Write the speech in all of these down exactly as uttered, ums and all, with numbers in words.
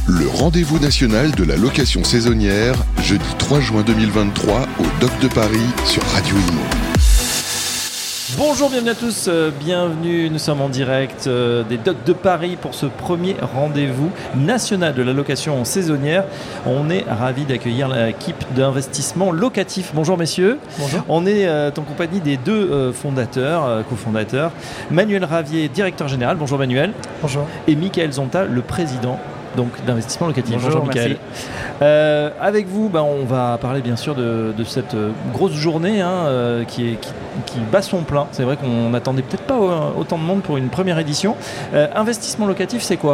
Le rendez-vous national de la location saisonnière, jeudi trois juin deux mille vingt-trois au Dock de Paris sur Radio Imo. Bonjour, bienvenue à tous, euh, bienvenue, nous sommes en direct euh, des Docks de Paris pour ce premier rendez-vous national de la location saisonnière. On est ravis d'accueillir l'équipe d'investissement locatif. Bonjour messieurs. Bonjour. On est euh, en compagnie des deux euh, fondateurs, euh, cofondateurs, Manuel Ravier, directeur général. Bonjour Manuel. Bonjour. Et Michael Zonta, le président donc d'investissement locatif. Bonjour, Bonjour Michael. Euh, avec vous, ben, on va parler bien sûr de, de cette euh, grosse journée hein, euh, qui, est, qui, qui bat son plein. C'est vrai qu'on n'attendait peut-être pas euh, autant de monde pour une première édition. Euh, investissement locatif, c'est quoi ?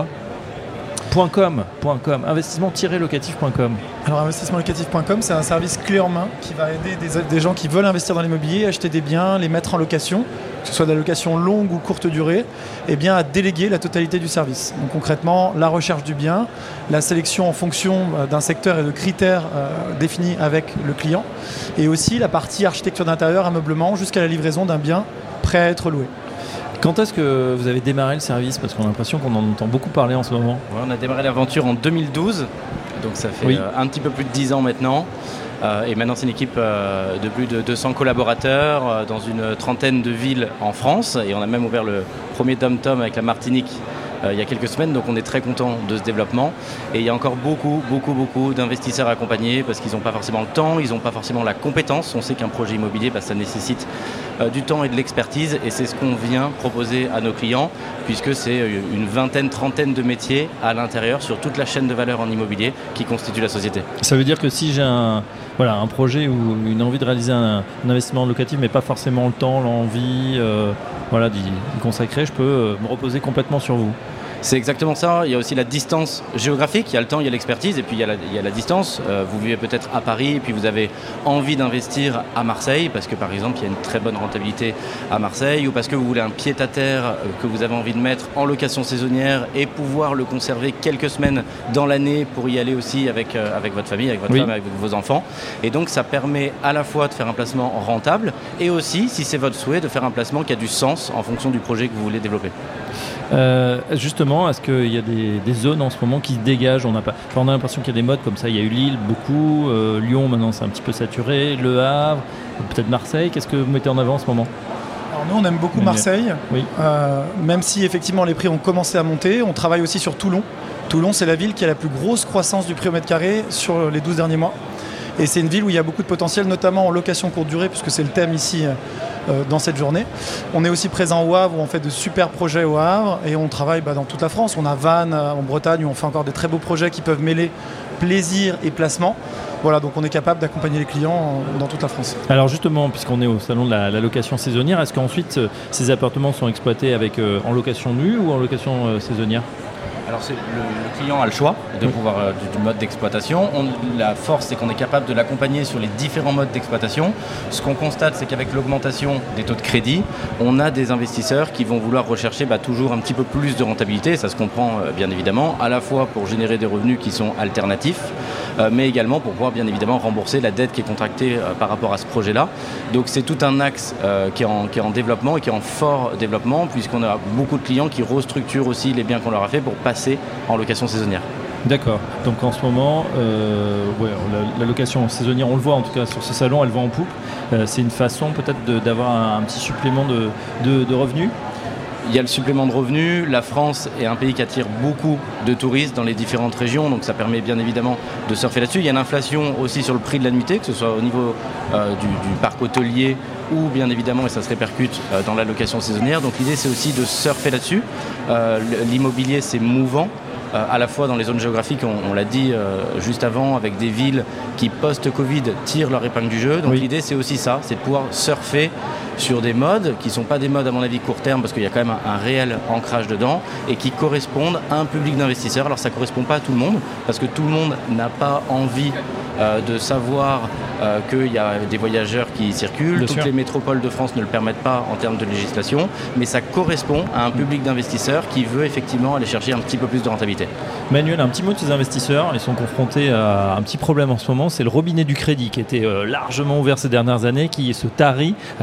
.com, .com, investissement-locatif point com. Alors investissement locatif point com, c'est un service clé en main qui va aider des, des gens qui veulent investir dans l'immobilier, acheter des biens, les mettre en location, que ce soit de la location longue ou courte durée, et bien à déléguer la totalité du service. Donc concrètement, la recherche du bien, la sélection en fonction d'un secteur et de critères euh, définis avec le client, et aussi la partie architecture d'intérieur, ameublement, jusqu'à la livraison d'un bien prêt à être loué. Quand est-ce que vous avez démarré le service ? Parce qu'on a l'impression qu'on en entend beaucoup parler en ce moment. Ouais, on a démarré l'aventure en deux mille douze, donc ça fait oui. euh, un petit peu plus de dix ans maintenant. Euh, et maintenant c'est une équipe euh, de plus de deux cents collaborateurs euh, dans une trentaine de villes en France. Et on a même ouvert le premier Dom-Tom avec la Martinique euh, il y a quelques semaines, donc on est très content de ce développement. Et il y a encore beaucoup, beaucoup, beaucoup d'investisseurs accompagnés parce qu'ils n'ont pas forcément le temps, ils n'ont pas forcément la compétence. On sait qu'un projet immobilier, bah, ça nécessite euh, du temps et de l'expertise, et c'est ce qu'on vient proposer à nos clients, puisque c'est une vingtaine, trentaine de métiers à l'intérieur sur toute la chaîne de valeur en immobilier qui constitue la société. Ça veut dire que si j'ai un, voilà, un projet ou une envie de réaliser un, un investissement locatif, mais pas forcément le temps, l'envie euh, voilà, d'y, d'y consacrer, je peux euh, me reposer complètement sur vous. C'est exactement ça. Il y a aussi la distance géographique. Il y a le temps, il y a l'expertise, et puis il y a la, il y a la distance. Euh, vous vivez peut-être à Paris, et puis vous avez envie d'investir à Marseille, parce que par exemple, il y a une très bonne rentabilité à Marseille, ou parce que vous voulez un pied-à-terre euh, que vous avez envie de mettre en location saisonnière et pouvoir le conserver quelques semaines dans l'année pour y aller aussi avec, euh, avec votre famille, avec votre oui. femme, avec vos enfants. Et donc, ça permet à la fois de faire un placement rentable, et aussi, si c'est votre souhait, de faire un placement qui a du sens en fonction du projet que vous voulez développer. Euh, justement, est-ce qu'il y a des, des zones en ce moment qui se dégagent ? On a, pas, enfin, on a l'impression qu'il y a des modes comme ça. Il y a eu Lille, beaucoup. Euh, Lyon, maintenant, c'est un petit peu saturé. Le Havre, peut-être Marseille. Qu'est-ce que vous mettez en avant en ce moment ? Alors nous, on aime beaucoup Marseille, oui. euh, même si effectivement les prix ont commencé à monter. On travaille aussi sur Toulon. Toulon, c'est la ville qui a la plus grosse croissance du prix au mètre carré sur les douze derniers mois. Et c'est une ville où il y a beaucoup de potentiel, notamment en location courte durée, puisque c'est le thème ici euh, dans cette journée. On est aussi présent au Havre, où on fait de super projets au Havre, et on travaille bah, dans toute la France. On a Vannes euh, en Bretagne, où on fait encore des très beaux projets qui peuvent mêler plaisir et placement. Voilà, donc on est capable d'accompagner les clients euh, dans toute la France. Alors justement, puisqu'on est au salon de la, la location saisonnière, est-ce qu'ensuite euh, ces appartements sont exploités avec, euh, en location nue ou en location euh, saisonnière ? Alors c'est, le, le client a le choix de pouvoir, euh, du, du mode d'exploitation. On, la force, c'est qu'on est capable de l'accompagner sur les différents modes d'exploitation. Ce qu'on constate, c'est qu'avec l'augmentation des taux de crédit, on a des investisseurs qui vont vouloir rechercher bah, toujours un petit peu plus de rentabilité. Ça se comprend euh, bien évidemment, à la fois pour générer des revenus qui sont alternatifs, euh, mais également pour pouvoir bien évidemment rembourser la dette qui est contractée euh, par rapport à ce projet-là. Donc c'est tout un axe euh, qui, est en, qui est en développement et qui est en fort développement, puisqu'on a beaucoup de clients qui restructurent aussi les biens qu'on leur a fait pour passer en location saisonnière. D'accord. Donc en ce moment, euh, ouais, la, la location saisonnière, on le voit en tout cas sur ce salon, elle va en poupe. Euh, c'est une façon peut-être de, d'avoir un, un petit supplément de, de, de revenus. Il y a le supplément de revenus. La France est un pays qui attire beaucoup de touristes dans les différentes régions, donc ça permet bien évidemment de surfer là-dessus. Il y a une inflation aussi sur le prix de la nuitée, que ce soit au niveau euh, du, du parc hôtelier ou bien évidemment, et ça se répercute euh, dans la location saisonnière. Donc l'idée, c'est aussi de surfer là-dessus. Euh, l'immobilier, c'est mouvant. Euh, à la fois dans les zones géographiques, on, on l'a dit euh, juste avant, avec des villes qui post-Covid tirent leur épingle du jeu. Donc oui. L'idée, c'est aussi ça, c'est de pouvoir surfer sur des modes qui ne sont pas des modes à mon avis court terme, parce qu'il y a quand même un, un réel ancrage dedans, et qui correspondent à un public d'investisseurs. Alors ça ne correspond pas à tout le monde, parce que tout le monde n'a pas envie euh, de savoir euh, qu'il y a des voyageurs qui circulent. Bien Toutes sûr. Les métropoles de France ne le permettent pas en termes de législation, mais ça correspond à un public d'investisseurs qui veut effectivement aller chercher un petit peu plus de rentabilité. Manuel, un petit mot de ces investisseurs. Ils sont confrontés à un petit problème en ce moment, c'est le robinet du crédit qui était euh, largement ouvert ces dernières années, qui se tarit à vitesse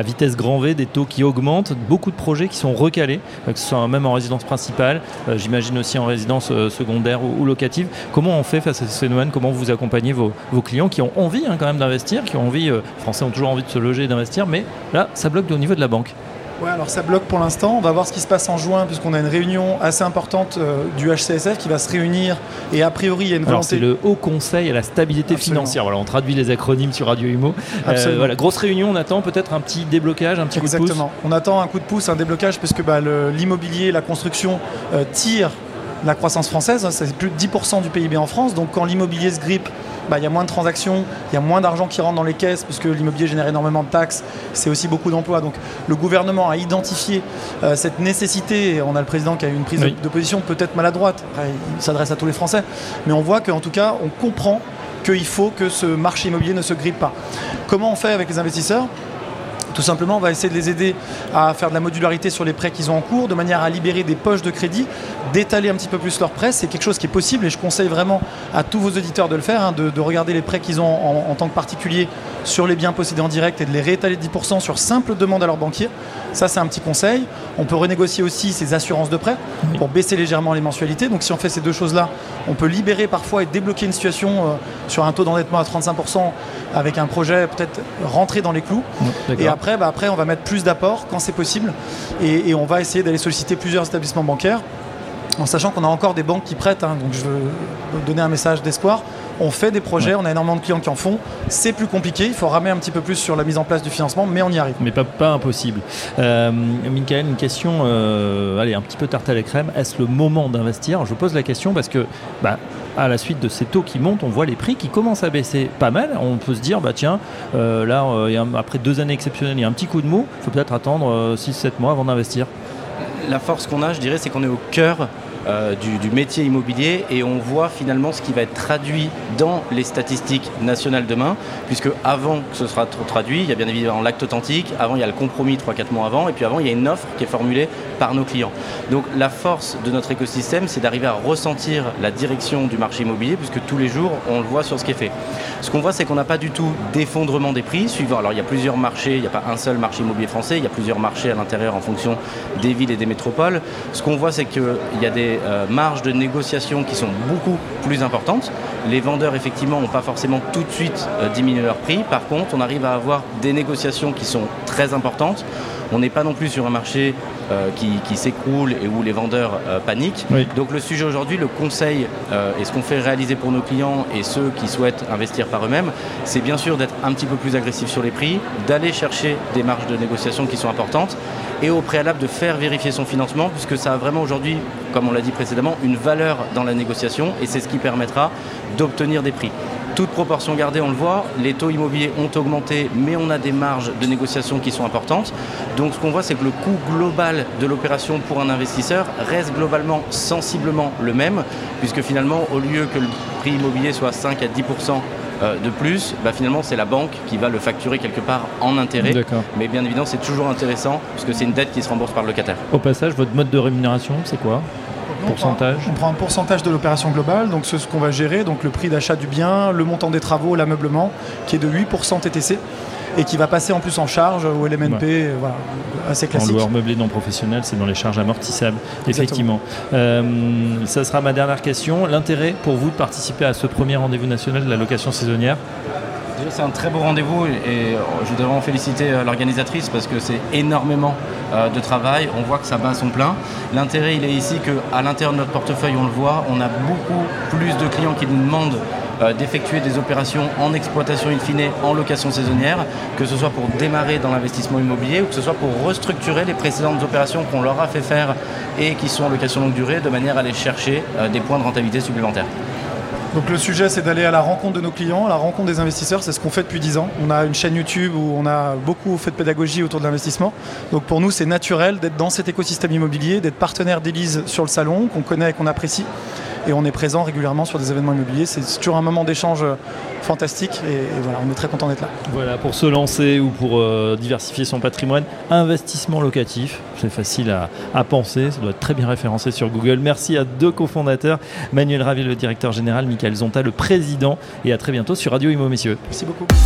grand V, des taux qui augmentent, beaucoup de projets qui sont recalés, que ce soit même en résidence principale, euh, j'imagine aussi en résidence euh, secondaire ou, ou locative. Comment on fait face à ces phénomènes? Comment vous accompagnez vos, vos clients qui ont envie hein, quand même d'investir, qui ont envie, euh, les Français ont toujours envie de se loger et d'investir, mais là, ça bloque au niveau de la banque. Ouais, alors ça bloque pour l'instant. On va voir ce qui se passe en juin, puisqu'on a une réunion assez importante euh, du H C S F qui va se réunir. Et a priori, il y a une Alors, volonté. c'est le Haut Conseil à la stabilité Absolument. financière. Voilà, on traduit les acronymes sur Radio Imo. Euh, voilà, grosse réunion. On attend peut-être un petit déblocage, un petit Exactement. coup de pouce. On attend un coup de pouce, un déblocage, puisque bah, le, l'immobilier, la construction euh, tire la croissance française. C'est plus de dix pour cent du P I B en France. Donc quand l'immobilier se grippe, bah, il y a moins de transactions, il y a moins d'argent qui rentre dans les caisses, puisque l'immobilier génère énormément de taxes. C'est aussi beaucoup d'emplois. Donc le gouvernement a identifié euh, cette nécessité. Et on a le président qui a eu une prise Oui. de, de position peut-être maladroite. Après, il s'adresse à tous les Français. Mais on voit qu'en tout cas, on comprend qu'il faut que ce marché immobilier ne se grippe pas. Comment on fait avec les investisseurs ? Tout simplement, on va essayer de les aider à faire de la modularité sur les prêts qu'ils ont en cours, de manière à libérer des poches de crédit, d'étaler un petit peu plus leurs prêts. C'est quelque chose qui est possible et je conseille vraiment à tous vos auditeurs de le faire, hein, de, de regarder les prêts qu'ils ont en, en tant que particulier sur les biens possédés en direct et de les réétaler de dix pour cent sur simple demande à leur banquier. Ça, c'est un petit conseil. On peut renégocier aussi ces assurances de prêt pour baisser légèrement les mensualités. Donc, si on fait ces deux choses-là, on peut libérer parfois et débloquer une situation euh, sur un taux d'endettement à trente-cinq pour cent avec un projet peut-être rentré dans les clous. D'accord. Et après, bah après, on va mettre plus d'apports quand c'est possible et, et on va essayer d'aller solliciter plusieurs établissements bancaires en sachant qu'on a encore des banques qui prêtent. Hein, donc je veux donner un message d'espoir. On fait des projets, on a énormément de clients qui en font. C'est plus compliqué, il faut ramer un petit peu plus sur la mise en place du financement, mais on y arrive. Mais pas, pas impossible. Euh, Michael, une question, euh, allez, un petit peu tarte à la crème. Est-ce le moment d'investir? Je pose la question parce que, bah, à la suite de ces taux qui montent, on voit les prix qui commencent à baisser pas mal. On peut se dire, bah tiens, euh, là, euh, y a un, après deux années exceptionnelles, il y a un petit coup de mou. Il faut peut-être attendre euh, six sept mois avant d'investir. La force qu'on a, je dirais, c'est qu'on est au cœur Euh, du, du métier immobilier et on voit finalement ce qui va être traduit dans les statistiques nationales demain, puisque avant que ce sera trop traduit, il y a bien évidemment l'acte authentique, avant il y a le compromis trois quatre mois avant, et puis avant il y a une offre qui est formulée par nos clients. Donc la force de notre écosystème, c'est d'arriver à ressentir la direction du marché immobilier, puisque tous les jours on le voit sur ce qui est fait. Ce qu'on voit, c'est qu'on n'a pas du tout d'effondrement des prix suivant. Alors il y a plusieurs marchés, il n'y a pas un seul marché immobilier français, il y a plusieurs marchés à l'intérieur en fonction des villes et des métropoles. Ce qu'on voit, c'est qu'il y a des Euh, marges de négociation qui sont beaucoup plus importantes. Les vendeurs, effectivement, n'ont pas forcément tout de suite euh, diminué leur prix. Par contre, on arrive à avoir des négociations qui sont très importantes. On n'est pas non plus sur un marché euh, qui, qui s'écroule et où les vendeurs euh, paniquent. Oui. Donc le sujet aujourd'hui, le conseil euh, et ce qu'on fait réaliser pour nos clients et ceux qui souhaitent investir par eux-mêmes, c'est bien sûr d'être un petit peu plus agressif sur les prix, d'aller chercher des marges de négociation qui sont importantes et au préalable de faire vérifier son financement, puisque ça a vraiment aujourd'hui, comme on l'a dit précédemment, une valeur dans la négociation et c'est ce qui permettra d'obtenir des prix. Toute proportion gardée, on le voit, les taux immobiliers ont augmenté, mais on a des marges de négociation qui sont importantes. Donc ce qu'on voit, c'est que le coût global de l'opération pour un investisseur reste globalement sensiblement le même, puisque finalement, au lieu que le prix immobilier soit cinq à dix pour cent de plus, bah finalement c'est la banque qui va le facturer quelque part en intérêt. D'accord. Mais bien évidemment, c'est toujours intéressant, puisque c'est une dette qui se rembourse par le locataire. Au passage, votre mode de rémunération, c'est quoi? Pourcentage. On prend un pourcentage de l'opération globale, donc c'est ce qu'on va gérer, donc le prix d'achat du bien, le montant des travaux, l'ameublement, qui est de huit pour cent T T C et qui va passer en plus en charge au L M N P, ouais. Voilà, assez classique. En loueur meublé non professionnel, c'est dans les charges amortissables, effectivement. Euh, ça sera ma dernière question. L'intérêt pour vous de participer à ce premier rendez-vous national de la location saisonnière? Déjà, c'est un très beau rendez-vous et je voudrais vraiment féliciter l'organisatrice parce que c'est énormément de travail. On voit que ça bat son plein. L'intérêt, il est ici qu'à l'intérieur de notre portefeuille, on le voit, on a beaucoup plus de clients qui nous demandent d'effectuer des opérations en exploitation in fine, en location saisonnière, que ce soit pour démarrer dans l'investissement immobilier ou que ce soit pour restructurer les précédentes opérations qu'on leur a fait faire et qui sont en location longue durée, de manière à aller chercher des points de rentabilité supplémentaires. Donc le sujet, c'est d'aller à la rencontre de nos clients, à la rencontre des investisseurs. C'est ce qu'on fait depuis dix ans. On a une chaîne YouTube où on a beaucoup fait de pédagogie autour de l'investissement. Donc pour nous, c'est naturel d'être dans cet écosystème immobilier, d'être partenaire d'Élise sur le salon, qu'on connaît et qu'on apprécie. Et on est présent régulièrement sur des événements immobiliers. C'est toujours un moment d'échange fantastique et, et voilà, on est très content d'être là. Voilà, pour se lancer ou pour euh, diversifier son patrimoine, investissement locatif, c'est facile à, à penser, ça doit être très bien référencé sur Google. Merci à deux cofondateurs, Manuel Ravier, le directeur général, Michael Zonta, le président, et à très bientôt sur Radio Imo, messieurs. Merci beaucoup.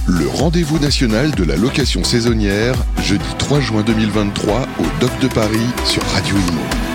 Le rendez-vous national de la location saisonnière, jeudi trois juin deux mille vingt-trois au Dock de Paris sur Radio Imo.